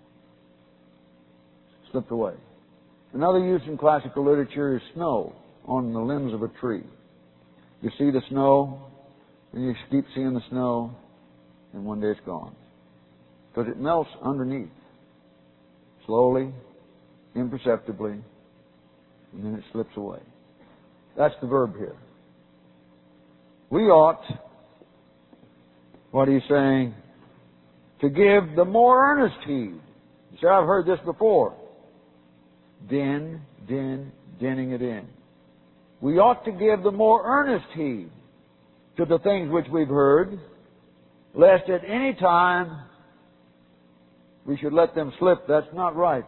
slipped away. Another use in classical literature is snow on the limbs of a tree. You see the snow, and you keep seeing the snow, and one day it's gone. Because it melts underneath, slowly, imperceptibly, and then it slips away. That's the verb here. We ought, what he's saying, to give the more earnest heed. You say, I've heard this before. Din, din, dinning it in. We ought to give the more earnest heed to the things which we've heard, lest at any time we should let them slip. That's not right.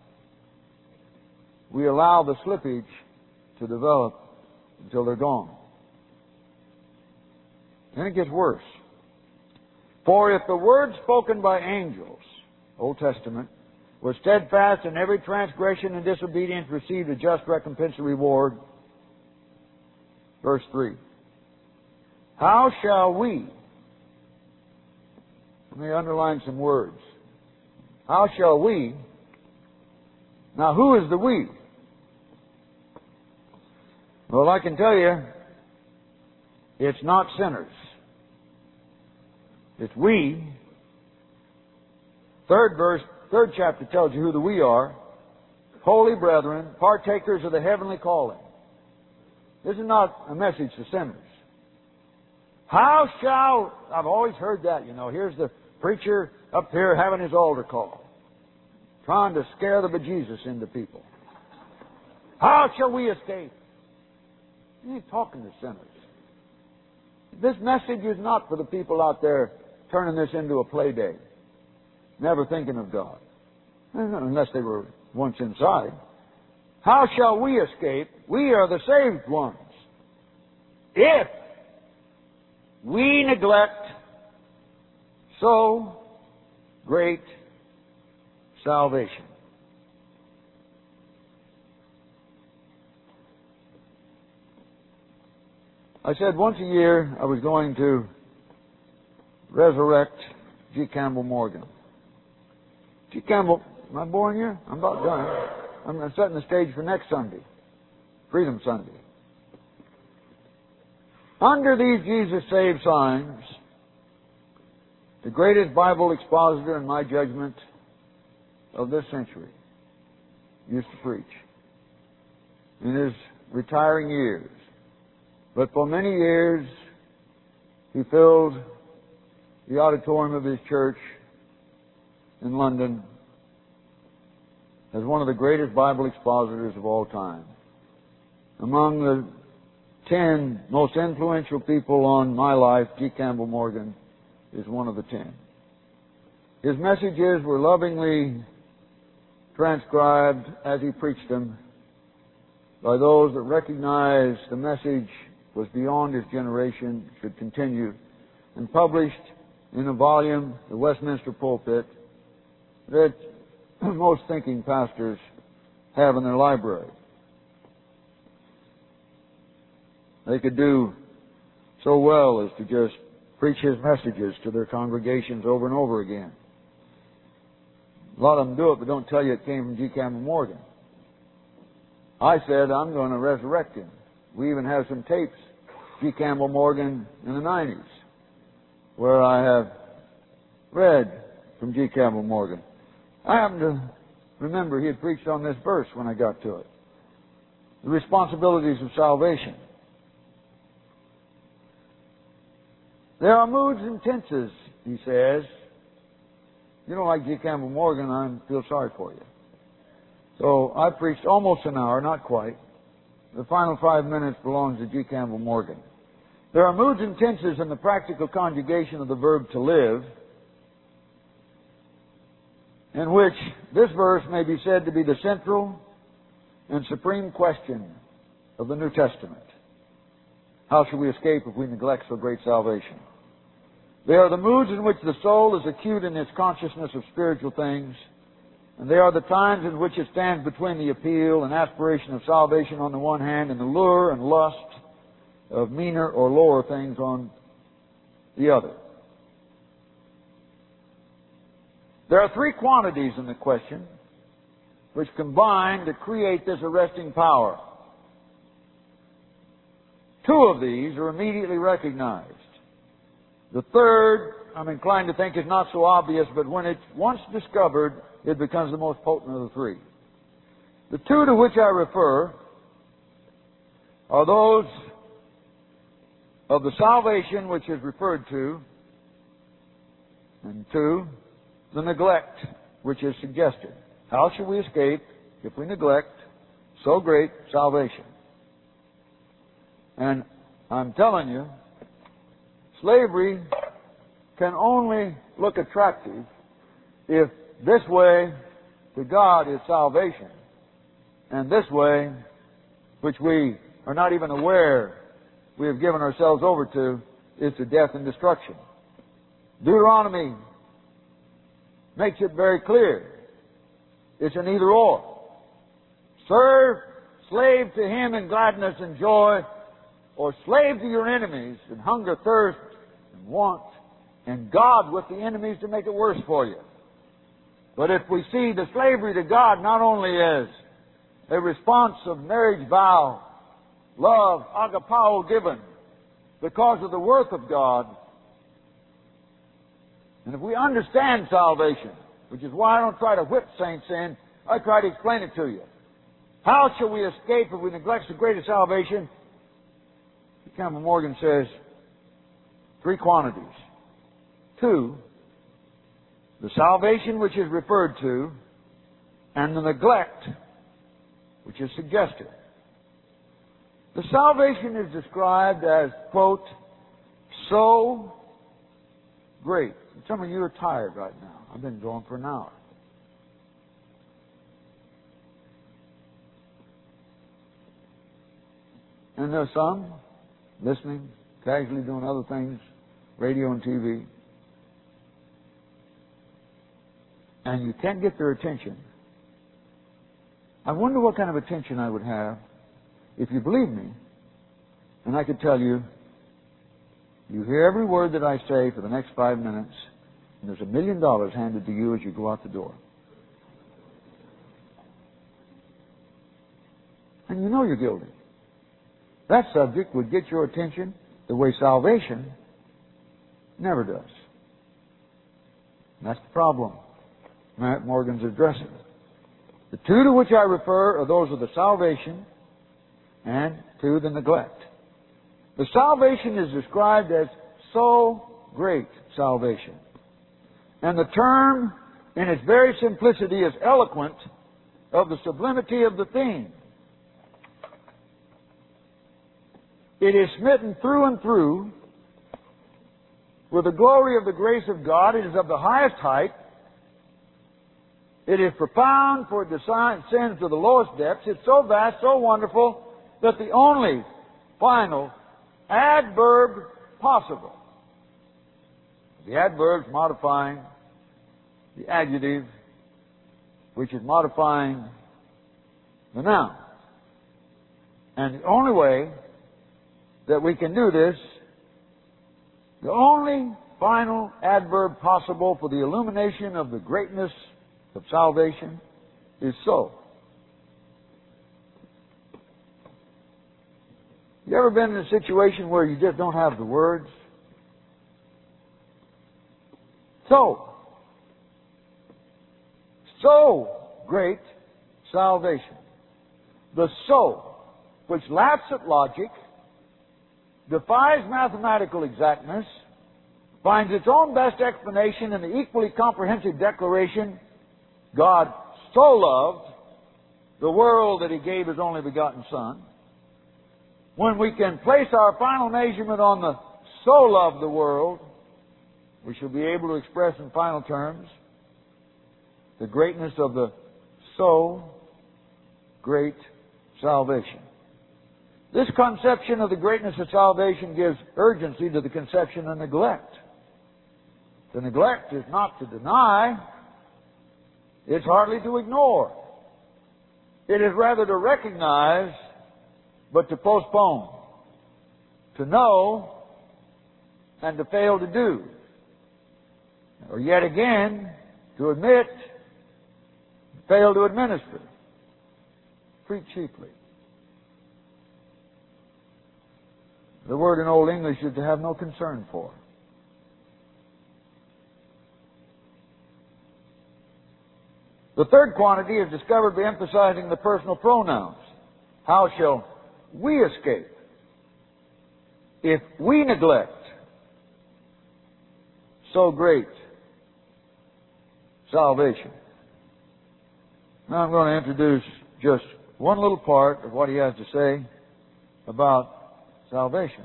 We allow the slippage to develop until they're gone. Then it gets worse. For if the word spoken by angels, Old Testament, was steadfast, and every transgression and disobedience received a just recompense and reward. Verse three. How shall we, let me underline some words. How shall we, now who is the we? Well, I can tell you, it's not sinners. It's we. Third verse, third chapter tells you who the we are. Holy brethren, partakers of the heavenly calling. This is not a message to sinners. How shall, I've always heard that, you know, here's the preacher up here having his altar call, trying to scare the bejesus into people. How shall we escape? He ain't talking to sinners. This message is not for the people out there turning this into a play day, never thinking of God, unless they were once inside. How shall we escape? We are the saved ones. If we neglect so great salvation. I said once a year I was going to resurrect G. Campbell Morgan. G. Campbell, am I boring you? I'm about done. I'm setting the stage for next Sunday, Freedom Sunday. Under these Jesus Saved signs, the greatest Bible expositor, in my judgment, of this century used to preach in his retiring years. But for many years, he filled the auditorium of his church in London as one of the greatest Bible expositors of all time. Among the ten most influential people on my life, G. Campbell Morgan is one of the ten. His messages were lovingly transcribed as he preached them by those that recognized the message was beyond his generation, should continue, and published in a volume, The Westminster Pulpit, that most thinking pastors have in their library. they could do so well as to just preach his messages to their congregations over and over again. A lot of them do it, but don't tell you it came from G. Campbell Morgan. I said, I'm going to resurrect him. We even have some tapes, G. Campbell Morgan in the nineties, where I have read from G. Campbell Morgan. I happen to remember he had preached on this verse when I got to it. The responsibilities of salvation. There are moods and tenses, he says. You don't like G. Campbell Morgan, I feel sorry for you. So I preached almost an hour, not quite. The final five minutes belongs to G. Campbell Morgan. There are moods and tenses in the practical conjugation of the verb to live, in which this verse may be said to be the central and supreme question of the New Testament. How shall we escape if we neglect so great salvation? They are the moods in which the soul is acute in its consciousness of spiritual things, and they are the times in which it stands between the appeal and aspiration of salvation on the one hand and the lure and lust of meaner or lower things on the other. There are three quantities in the question which combine to create this arresting power. Two of these are immediately recognized. The third, I'm inclined to think, is not so obvious, but when it's once discovered, it becomes the most potent of the three. The two to which I refer are those of the salvation which is referred to, and two, the neglect which is suggested. How shall we escape if we neglect so great salvation? And I'm telling you, slavery can only look attractive if this way to God is salvation, and this way, which we are not even aware we have given ourselves over to, is to death and destruction. Deuteronomy makes it very clear. It's an either or. Serve, slave to Him in gladness and joy, or slave to your enemies in hunger, thirst, and want, and God with the enemies to make it worse for you. But if we see the slavery to God not only as a response of marriage vow, love, agapao given, because of the worth of God, and if we understand salvation, which is why I don't try to whip saints in, I try to explain it to you. How shall we escape if we neglect the greatest salvation? Campbell Morgan says three quantities. Two, the salvation which is referred to, and the neglect which is suggested. The salvation is described as, quote, so great. Some of you are tired right now. I've been going for an hour. And there's some listening, casually doing other things, radio and T V. And you can't get their attention. I wonder what kind of attention I would have if you believe me, and I could tell you, you hear every word that I say for the next five minutes, and there's a million dollars handed to you as you go out the door. And you know you're guilty. That subject would get your attention the way salvation never does. And that's the problem Matt Morgan's addressing. The two to which I refer are those of the salvation and to the neglect. The salvation is described as so great salvation. And the term, in its very simplicity, is eloquent of the sublimity of the theme. It is smitten through and through with the glory of the grace of God. It is of the highest height. It is profound, for it descends to the lowest depths. It's so vast, so wonderful, that the only final adverb possible, the adverb's modifying the adjective, which is modifying the noun. And the only way that we can do this, the only final adverb possible for the illumination of the greatness of salvation is so. You ever been in a situation where you just don't have the words? So, so great salvation. The so, which laughs at logic, defies mathematical exactness, finds its own best explanation in the equally comprehensive declaration, God so loved the world that He gave His only begotten Son. When we can place our final measurement on the so loved the world, we shall be able to express in final terms the greatness of the so great salvation. This conception of the greatness of salvation gives urgency to the conception of neglect. The neglect is not to deny, it's hardly to ignore. It is rather to recognize, but to postpone, to know, and to fail to do. Or yet again, to admit, fail to administer. Treat cheaply. The word in Old English is to have no concern for. The third quantity is discovered by emphasizing the personal pronouns. How shall we escape if we neglect so great salvation? Now I'm going to introduce just one little part of what he has to say about salvation.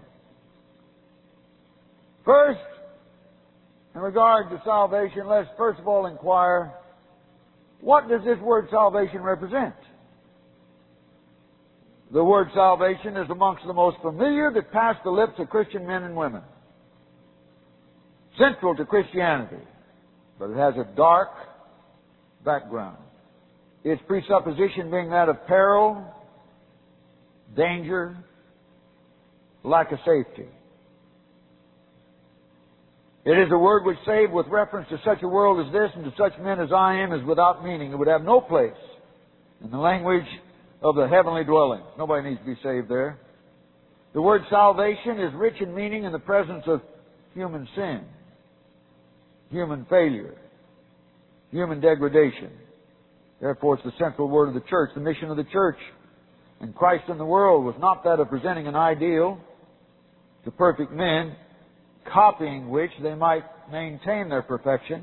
First, in regard to salvation, let's first of all inquire, what does this word salvation represent? The word salvation is amongst the most familiar that pass the lips of Christian men and women. Central to Christianity, but it has a dark background. Its presupposition being that of peril, danger, lack of safety. It is a word which, save with reference to such a world as this and to such men as I am, is without meaning. It would have no place in the language of the heavenly dwelling. Nobody needs to be saved there. The word salvation is rich in meaning in the presence of human sin, human failure, human degradation. Therefore, it's the central word of the church. The mission of the church and Christ in the world was not that of presenting an ideal to perfect men, copying which they might maintain their perfection.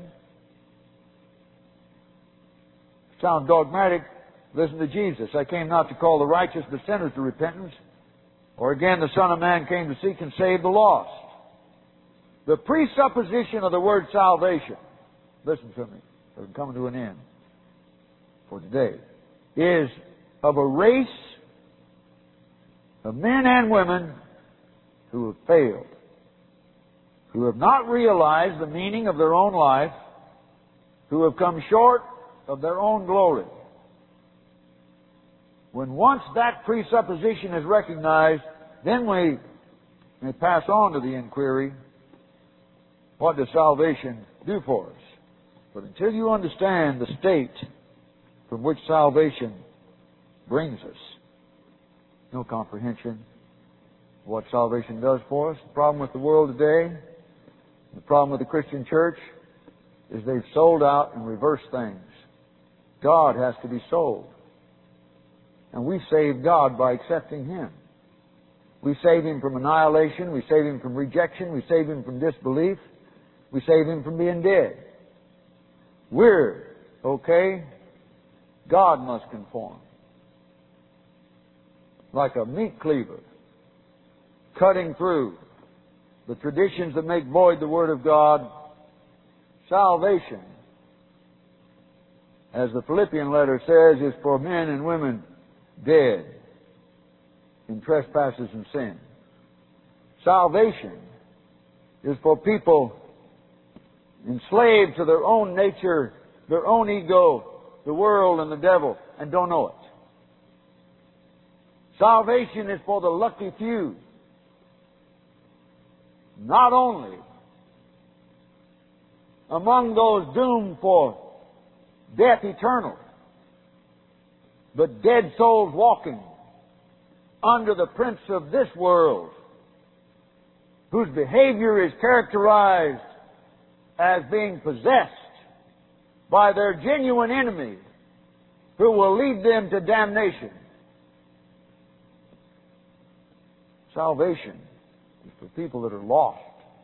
Sound dogmatic? Listen to Jesus. I came not to call the righteous but sinners to repentance. Or again, the Son of Man came to seek and save the lost. The presupposition of the word salvation, listen to me, I'm coming to an end for today, is of a race of men and women who have failed, who have not realized the meaning of their own life, who have come short of their own glory. When once that presupposition is recognized, then we may pass on to the inquiry, what does salvation do for us? But until you understand the state from which salvation brings us, no comprehension of what salvation does for us. The problem with the world today, the problem with the Christian church, is they've sold out and reversed things. God has to be sold. And we save God by accepting Him. We save Him from annihilation. We save Him from rejection. We save Him from disbelief. We save Him from being dead. We're okay. God must conform. Like a meat cleaver, cutting through the traditions that make void the Word of God. Salvation, as the Philippian letter says, is for men and women dead in trespasses and sin. Salvation is for people enslaved to their own nature, their own ego, the world and the devil, and don't know it. Salvation is for the lucky few not only among those doomed for death eternal, but dead souls walking under the prince of this world, whose behavior is characterized as being possessed by their genuine enemy, who will lead them to damnation. Salvation is for people that are lost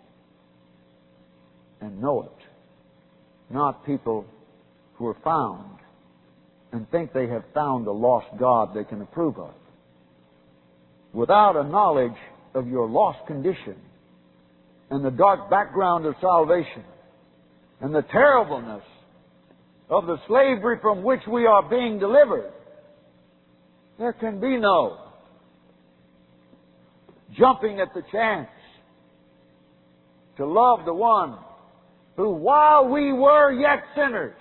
and know it, not people who are found and think they have found a lost God they can approve of. Without a knowledge of your lost condition and the dark background of salvation and the terribleness of the slavery from which we are being delivered, there can be no jumping at the chance to love the one who, while we were yet sinners,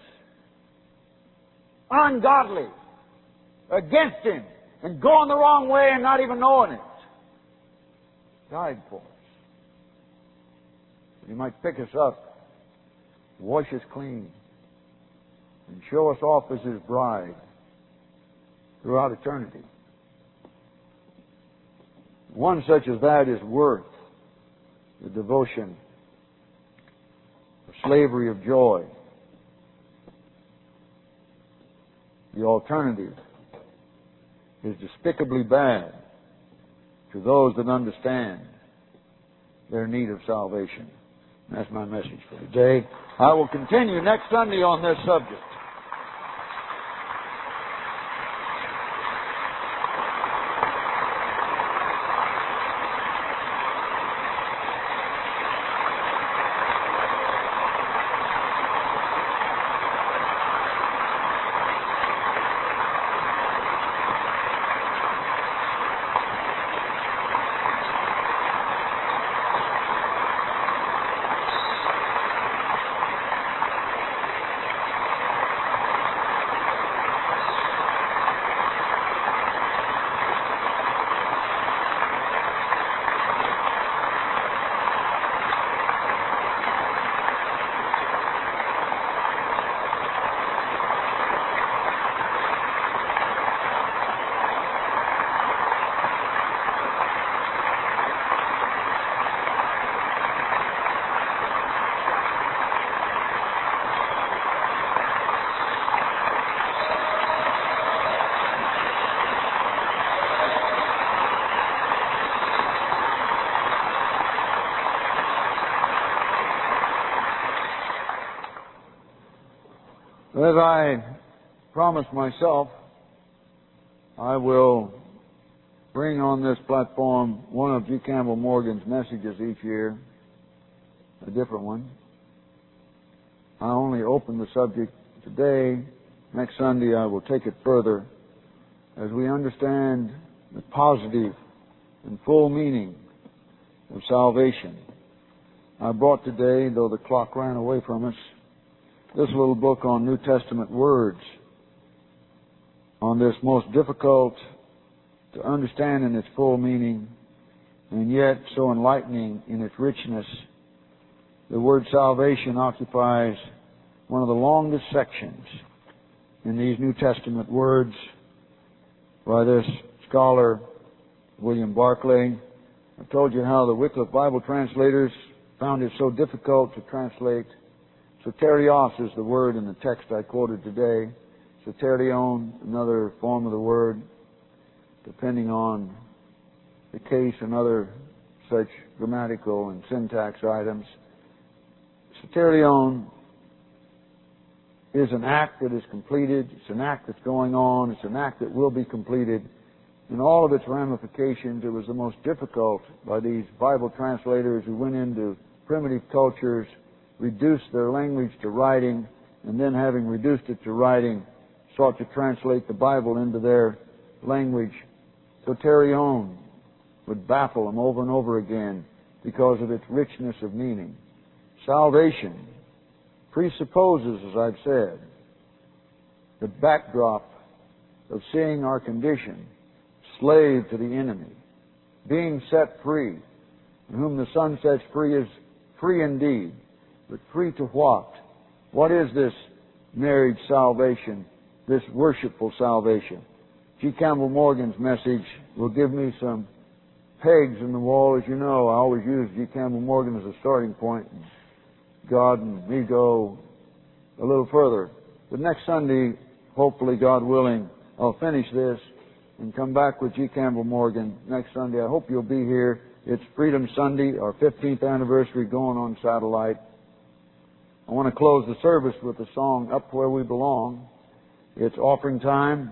ungodly, against Him, and going the wrong way and not even knowing it, died for us. He might pick us up, wash us clean, and show us off as His bride throughout eternity. One such as that is worth the devotion, the slavery of joy. The alternative is despicably bad to those that understand their need of salvation. That's my message for today. I will continue next Sunday on this subject. As I promised myself, I will bring on this platform one of G. Campbell Morgan's messages each year, a different one. I only open the subject today. Next Sunday I will take it further as we understand the positive and full meaning of salvation. I brought today, though the clock ran away from us, this little book on New Testament words, on this most difficult to understand in its full meaning, and yet so enlightening in its richness. The word salvation occupies one of the longest sections in these New Testament words by this scholar, William Barclay. I've told you how the Wycliffe Bible translators found it so difficult to translate. Soterios is the word in the text I quoted today. Soterion, another form of the word, depending on the case and other such grammatical and syntax items. Soterion is an act that is completed. It's an act that's going on. It's an act that will be completed. In all of its ramifications, it was the most difficult by these Bible translators who went into primitive cultures, reduced their language to writing, and then having reduced it to writing, sought to translate the Bible into their language. Soterion would baffle them over and over again because of its richness of meaning. Salvation presupposes, as I've said, the backdrop of seeing our condition, slave to the enemy, being set free, And whom the Son sets free is free indeed. But free to what? What is this marriage salvation, this worshipful salvation? G. Campbell Morgan's message will give me some pegs in the wall. As you know, I always use G. Campbell Morgan as a starting point. God and me go a little further. But next Sunday, hopefully, God willing, I'll finish this and come back with G. Campbell Morgan next Sunday. I hope you'll be here. It's Freedom Sunday, our fifteenth anniversary going on satellite. I want to close the service with the song, Up Where We Belong. It's offering time.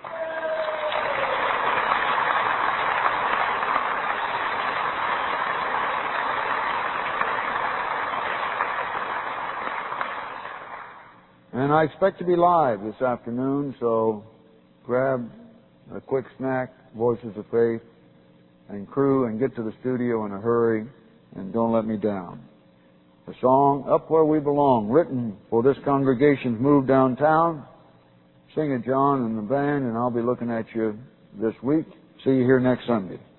And I expect to be live this afternoon, so grab a quick snack, Voices of Faith, and crew, and get to the studio in a hurry, and don't let me down. The song, Up Where We Belong, written for this congregation's move downtown. Sing it, John and the band, and I'll be looking at you this week. See you here next Sunday.